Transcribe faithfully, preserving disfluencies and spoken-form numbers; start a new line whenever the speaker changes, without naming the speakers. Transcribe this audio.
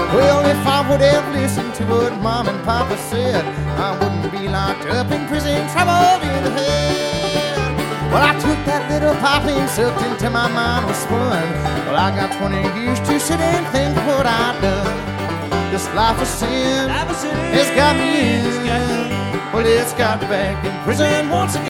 Well, if I would have listened to what Mom and Papa said, I wouldn't be locked up in prison, troubled in the head. Well, I took that little pipe and sucked into my mind was spun. Well, I got twenty years to sit and think what I've done. This life of sin has got me in. Well, it's got me back in prison once again.